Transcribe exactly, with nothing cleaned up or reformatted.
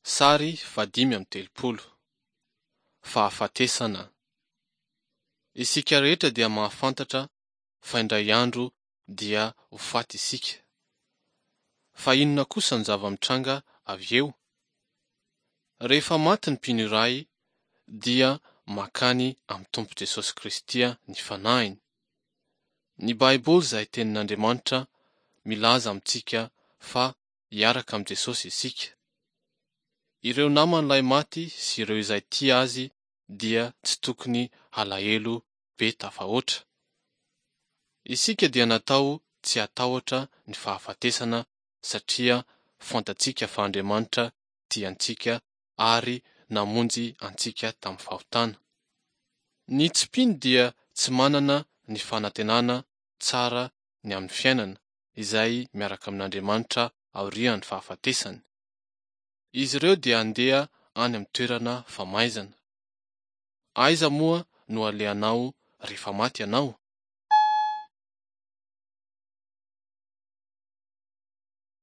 Sary fadimy amby telopolo. Fahafatesana. Isika rehetra dia mahafantatra fa indray andro dia ho faty isika. Fa inona kosa ny zava-mitranga avy eo? Rehefa maty ny mpino iray dia mankany amin'ny Tompo Jesosy Kristy ny fanahiny. Ny Baiboly izay tenin'Andriamanitra milaza amintsika fa hiaraka amin'i Jesosy isika. Ireo naman'ilay maty sy ireo izay tia azy dia tsy tokony alahelo be tafahoatra. Isika dia natao tsy hatahotra ny fahafatesana satria fantatsika fa Andriamanitra tia antsika ary namonjy antsika tamin'ny fahotana. Ny tsy mpino dia tsy manana ny fanantenana tsara ny amin'ny fiainana izay miaraka amin'Andriamanitra aorian'ny fahafatesany. Izy ireo dia handeha any amin'ny toerana famaizana. Aiza moa no alehanao rehefa maty ianao?